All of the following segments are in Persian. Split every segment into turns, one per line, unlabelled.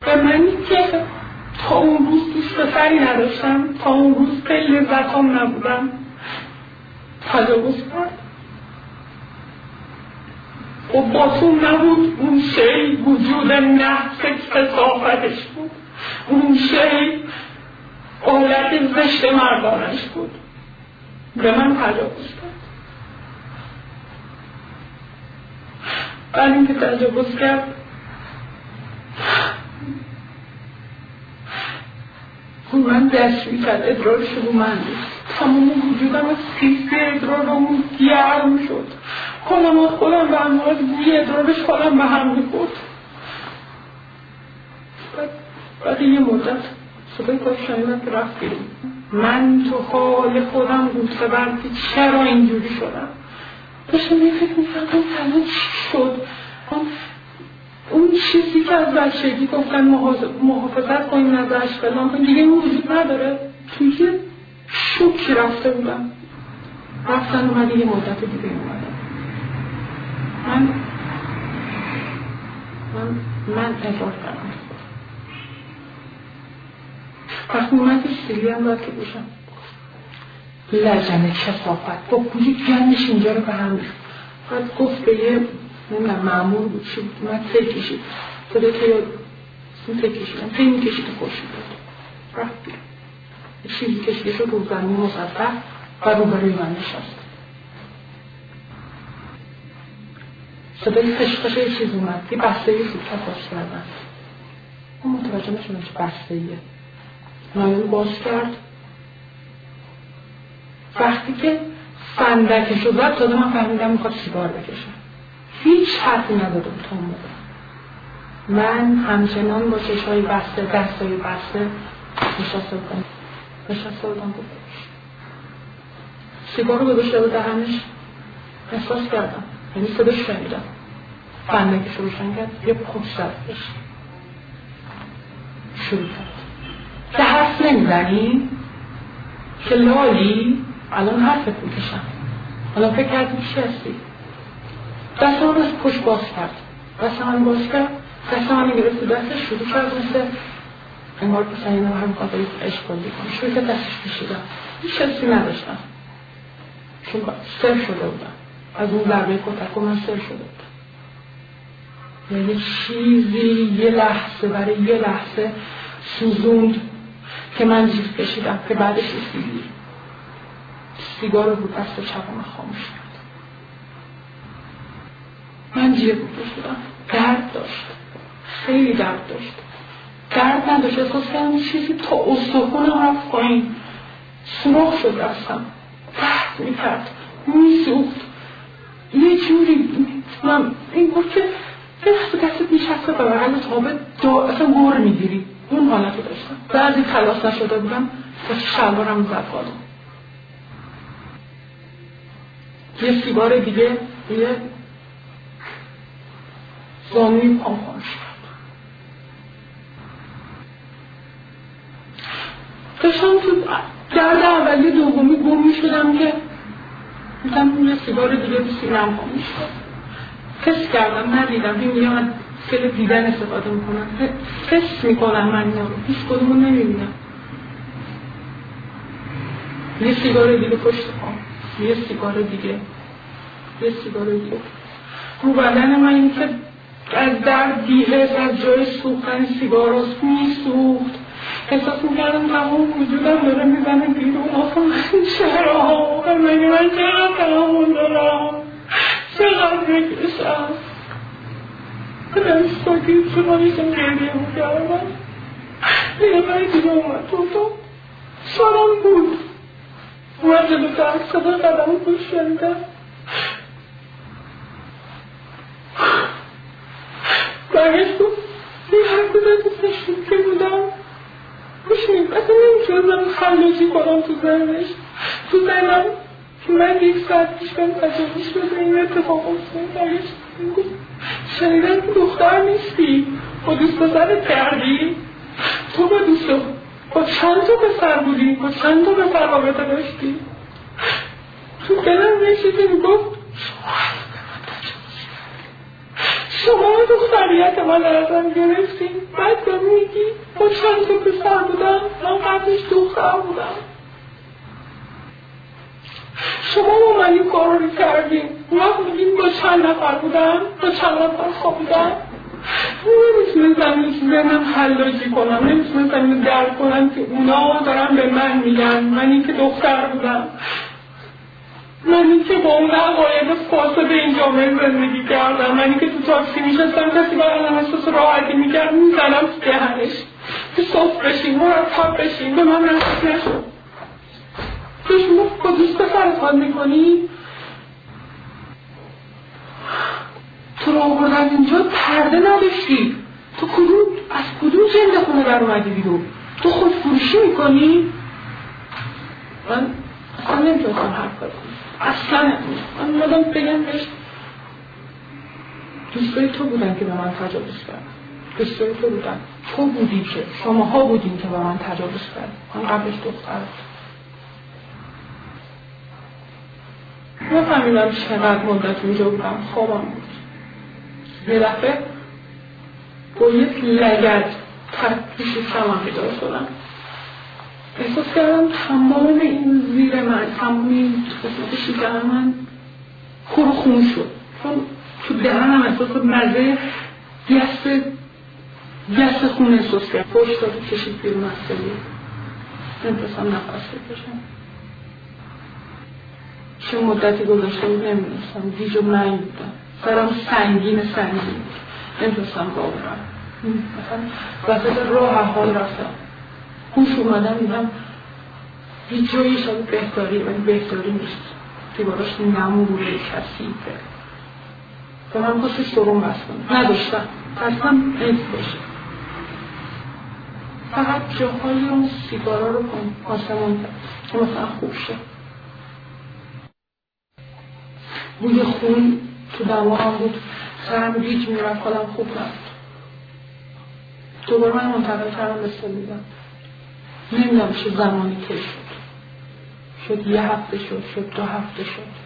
به منی که تا اون روز دوست پسری نداشتم، تا اون روز به لذتام نبودم تجاوز کرد. و با تو نبود اون شی وجود نفس کثافتش بود، اون شی حالت زشت مردانش بود. به من تجاوز کرد. بعد اینکه تجاوز کرد رو من دست میکرد، ادرارش رو من بود. تمام وجودم از سیسی ادرارمون گرم شد. خودم به هم از بوی ادرارش خودم به هم می‌خورد. بعد یه مدت صدای پاک شنیدم که رفت بیرون. من تو حال خودم گفته که چرا اینجوری شدم. داشتم یه فکر می‌کردم الان چی شد. اون چیزی که از بچگی گفتن محافظت کنیم ازش فلان کنیم دیگه اون وجود نداره. توی شوکی رفته بودم. رفتن اومده یه مدت دیگه اومدم. من ادرار کردم. وقتی اومد سیلی هم باید که باشم لجنه کثافت با پولی گندش اینجا رو به هم ریخت. بعد گفت به یه مأمور بود چی بود اومد تی کشید صدا که این تی کشیدم تی میکشید خوشی بود رفت بیرون چیزی کشیده شد رو زمین مصفح و رو برای من نشست. صدای خشخش یه چیز اومد یه بسته یه سوکت باز کردن. اون متوجه نشدم چه بسته یه نایون باز کرد. وقتی که فندکش رو زد تازه من فهمیدم میخواد سیگار بکشه. هیچ حرفی نداده بود تا اون موقع. من همچنان با چشمای بسته دستای بسته نشسته بودم گفتش سیگار رو گذاشته بود دهنش. احساس کردم یعنی صداش شنیدم. فندکش رو روشن کرد یه پشت زدش شروع کرد که حرف نمیزنی که لالی الان حرفت میکشم الان فکر کردی چی هستی. دست من از پشت باز کرد. دست من گرفت و دستش شروع کرد مثل انگار که سنینه هم قدری عشق بندی کنم. شروع کرد دستش کشیدم. هیچ حسی نداشتم چون سر شده بودم از اون ضربه کتک من سر شده بودم. یه چیزی یه لحظه برای یه لحظه سوزوند که من جیف کشیدم که بعدش سیگار رو بود دست چپم خاموش کرد. من جیف کشیدم. درد داشت. خیلی درد داشت. درد نداشت. احساس کردم چیزی تا استخونم رفت پایین. سوراخ شد دستم. درد میکرد. میسوخت. یه جوری من این گفت که دست میشسته به بغل تابه اصلا گور میگیری. اون حالت رو داشتم. بعضی خلاص نشده بودم با شلوارم زد بالم. یه سیگار دیگه یه زانوی پام خاموش کرد. داشتم تو درد اولی دومی گم میشدم که میتونم یه سیگار دیگه رو سینم خاموش کرد. حس کردم ندیدم این میگه من خیلی دیدن استفاده میکنم. حس میکنم من اینا رو هیچ کدومو نمیبینم. یه سیگار دیگه پشت پام. یه سیگار دیگه رو بدن من این که از درد بی‌حس از جای سوختن سیگاراست میسوخت. احساس میکردم تمام وجودم داره میزنه بیرون. آخه چرا؟ من چرا تمام دارم؟ چقدر بکشم؟ خودم ساکت شدم ایشم گریه میکردم. یه من دیگه اومد تو سارم بود اومد جلو ترک صدا قدم خوش شنیدم. برگشت گفت این هر کدر دوستش که بودم بشنیم اصلا نمیتونم خلاصی کنم تو ذهنش تو ذهنم که من یک ساعت پیش بهم تجاوز شده این اتفاق افتاد. برگشت گفت شنیدم که دختر نیستی با دوست پسرت کردی تو با چند تا پسر بودی با چند تا پسر رابطه داشتی. تو دلم یه چیزی میگفت شما دختریت من ازم گرفتیم، بعد به میگی با چند تا پسر بودم، من قبلش دختر بودم. شما با من این کار رو کردیم، وقت میگیم با چند نفر بودم، با چند نفر خوابیدم. نمیتونستم هیچ ذهنم حلاجی کنم، نمیتونستم این درک کنم که اونا دارن به من میگن من این که دختر بودم، من این که با اون عقاید فاسد این جامعه زندگی کردم، من این که تو تاکسی میشستم کسی برای من احساس راحتی میکرد میزنم تو دهنش که صاف بشین، مرتب بشین، به من رسید نشد. تو شما با دوست پسرت حال میکنی؟ تو رو آوردن اینجا پرده نداشتی، تو از کدوم جنده خونه در اومدی بیرون؟ تو خود فروشی میکنی؟ من اصلا نمیتونستم حرف کنم، اصلا من اومدم بگم بهش دوستای تو بودن که به من تجاوز کرد، دوستای تو بودن، تو بودی که شماها بودین که به من تجاوز کرد، من قبلش دختر نفهمیدم چقدر مدت اینجا بودم، خوابم بود. یه دفعه با یک لگد توی شیستمم بیدار شدم، احساس کردم تمام این زیر من، تمام این قسمت شکم من پر خون شد، چون تو دهنم احساس مزه گس خون احساس کرد. پشت داد و کشید بیرون از سلی، نمیتونستم نفس بکشم. چه مدتی گذاشته بود نمیدونستم، گیج و منگ بودم، سرم سنگین نمیتونستم راه برم. مثلا وسط راه حال رفتم، خوش اومدم دیدم هیچ جایی شده بهداری، ولی بهداری نیست، دیواراش نمو بوده کثیفه. به من خواست سرم بس کنم، نداشتم، ترسم ایز باشه. فقط جاهای اون سیگارا رو آسمون کرد که مثلا خوب شد. بوی خون تو دماغم بود، سرم گیج میرفت، حالم خوب نبود. دوباره من منتقل کردم به سلیدم، نمیدونم چه زمانی طی شد 1 هفته شد 2 هفته شد،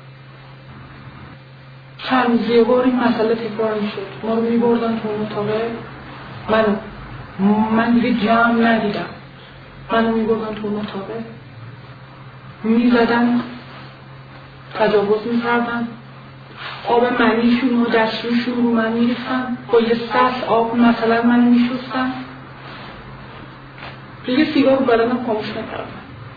چند روز یه بار این مسئله تکرار میشد. ما رو میبردن تو اون اتاقه، من دیگه جمع ندیدم، منو میبردن تو اون اتاقه، میزدن، تجاوز میکردن، آب منیشون و دستشون رو من میریختن، با یه سطل آب مثلا من میشستن، دیگه سیگار رو بدنم خاموش نکردن.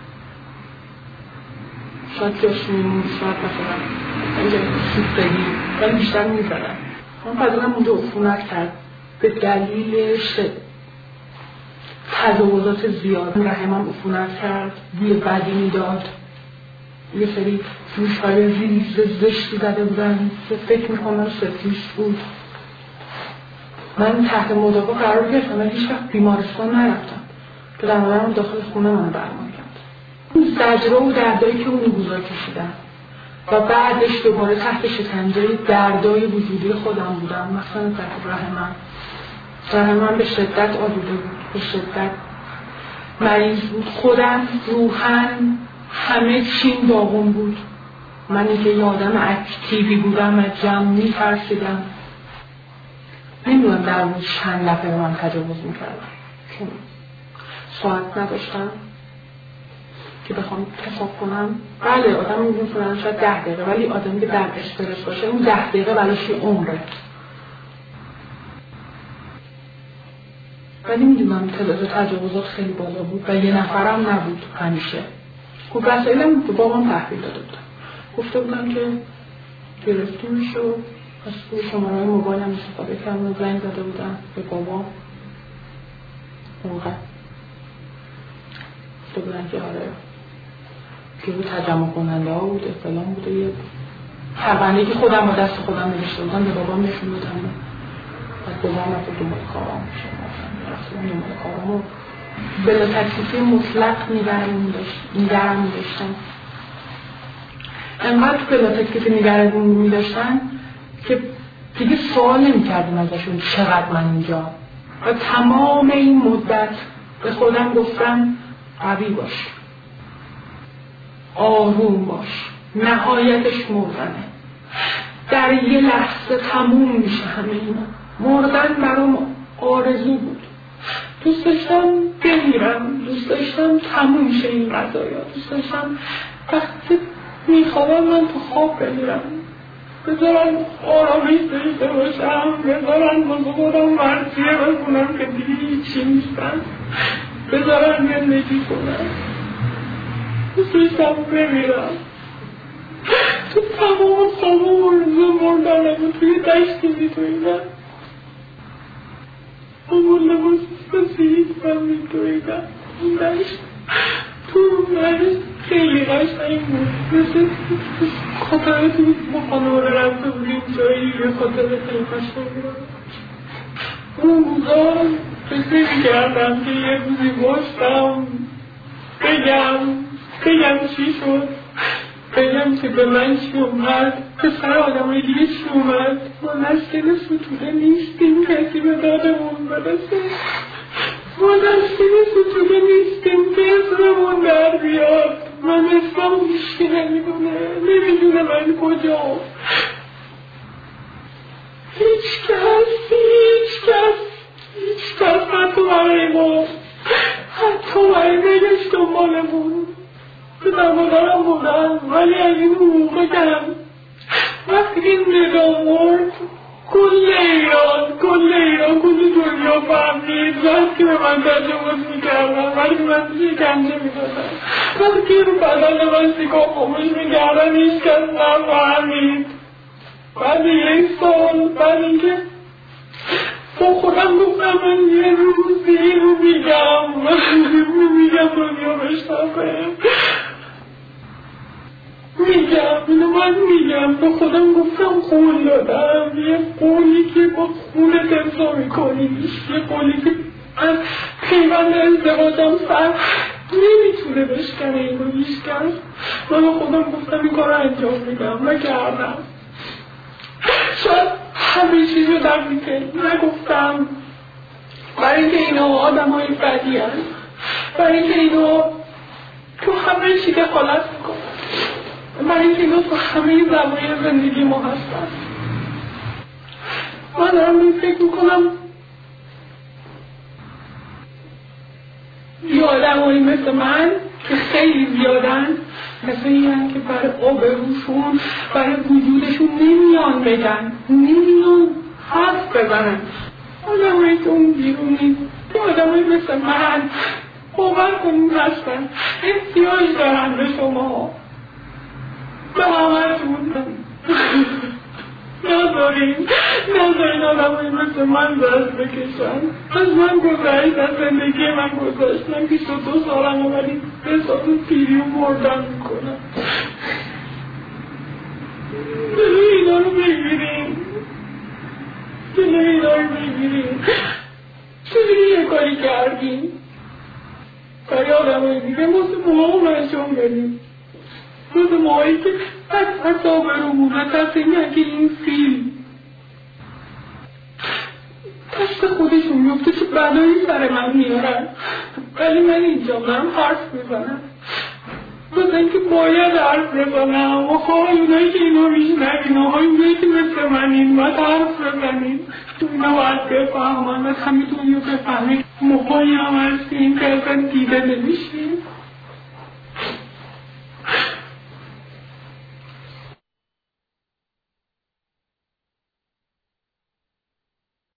شاید جاش میمون، شاید مثلا اینجا سوختگی، ولی بیشتر میزدن. من بدنم اونجا عفونت کرد به دلیل تجاوزات زیاد. رحمم عفونت کرد، بوی بدی میداد، یه سری فروش‌های ریز زشتی زده بودن که فکر میکنم سفلیس بود. من تحت مداوا قرار گرفتم ولی هیچ وقت بیمارستان نرفتم که در مادرم داخل خونه من درمان کرد. اون زجره و دردایی که اون روزا کشیدم و بعدش دوباره تحت شکنجه دردای وجودی خودم بودم، مثلا تحت رحمم به شدت آلوده بود، به شدت مریض بود، خودم روحن همه چیم داغون بود. منی که یه آدم اکتیوی بودم، از جمع می‌ترسیدم. نمیدونم در روز چند دفعه به من تجاوز میکردم، چون ساعت نداشتم که بخوام حساب کنم. بله آدم می‌تونه شاید 10 دقیقه، ولی آدمی که در استرس باشه اون 10 دقیقه براش یه عمره. ولی میدونم تعداد تجاوزات خیلی بالا بود و یه نفرم نبود همیشه. خب وسایلم به بابام تحویل داده بودم، گفته بودم که گرفتیمش و از توی شماره موبایلم استفاده کردم و زنگ زده بودم به بابام. اونقدر گفته بودن که آره که بود تجمع کننده ها بود، اصطلاح بود، یه پرونده که خودم با دست خودم نوشته بودم به بابام نشون دادم. از بابام رفت دنبال کارام رفتم دنبال کارام و بلا تکلیفی مطلق نگرم می‌داشتم. انقدر بلا تکلیفی نگرم می‌داشتن که دیگه سوال نمی‌کردم ازشون چقدر من اینجا، و تمام این مدت به خودم گفتم قوی باش، آروم باش، نهایتش مردنه. در یه لحظه تموم میشه همه اینا. مردن برام آرزو بود. دوست داشتم بمیرم، دوست داشتم تموم شه این قضایا، دوست داشتم وقتی میخوابم من تو خواب بمیرم، بذارن آرامیش داشته باشم، بذارن واسه خودم مرسیه بکنم که دیگه هیچی نیستم، بذارن زندگی کنم. دوست داشتم بمیرم. تو تمام آرزو مردنم توی دشتی میتویدم، اون لباس سفید من میتویدم. اون دشت تو دشت خیلی قشنگ بود، مثل خاطره بود ما خانواده رفته بودیم جایی یه خاطره خیلی قشنگ بود. اون روزا فکر میکردم که یه روزی باشم بگم چی شد، بگم که به من چی اومد، به سر آدم های دیگه چی اومد. ما نسکن ستوده نیستیم کسی به دادمون برسه، ما نسکن ستوده نیستیم که اسممون در بیاد. من اسمم هیچکی نمیدونه من کجا. هیچ کس حتی برای ما، حتی برای نگشت دنبالمون پدر مادرم بودن. ولی از این موقع کم وقتی این نگاه مرد کل ایران کل دنیا فهمید، وقتی به من تجاوز میکردن، وقتی من شکنجه میدادن، وقتی رو بدن من سیگاه خاموش میکردن، هیچ کس نفهمید. بعد یک سال بعد اینکه با خودم گفتم من یه روزی اینو میگم دنیا بشنفه، میگم به خودم گفتم قول دادم، یه قولی که با خونت امضا میکنی، یه قولی که از پیوند ازدواجم سر نمیتونه بشکنه اینو هیچ کس. من به خودم گفتم این کار رو انجام میدم، نکردم. شاید همه چیز رو در نگفتم برای اینکه اینا آدم های بدی هست، برای اینکه اینا تو همه چی دخالت میکنن، برای اینکه اینا تو همه زوایای زندگی ما هستن. من دارم این فکر میکنم یه آدم هایی مثل من که خیلی زیادن، مثل این که برای آبروشون، برای وجودشون نمیان بگن، نمیان حرف بزنن. آدم هایی که اون بیرونی، یه آدم هایی مثل من باور کنیم هستن، احتیاج دارن به شما، به همه‌تون. نذارین آدم هایی مثل من دست بکشن. از من گذشت، از زندگی من گذشت. من 22 سالم ولی حساب پیری و مردن میکنم. جلوی اینا رو بگیرین، چجوری یه کاری کردین برای آدم های دیگه واسه ماهامون انجام بدیم، واسه ماهایی که حتی آبرومونه تصمیمه که این فیلم دست خودشون میفته چه بلایی سر من میارن، ولی من اینجا دارم حرف میزنم واسه اینکه باید حرف بزنم. آهای اونایی که اینو میشنوین، آهای اونایی که مثل منین باید حرف بزنین، تو اینا باید بفهمن، از همین دنیا بفهمین. موقعی هم هستیم که اصلا دیده نمیشیم.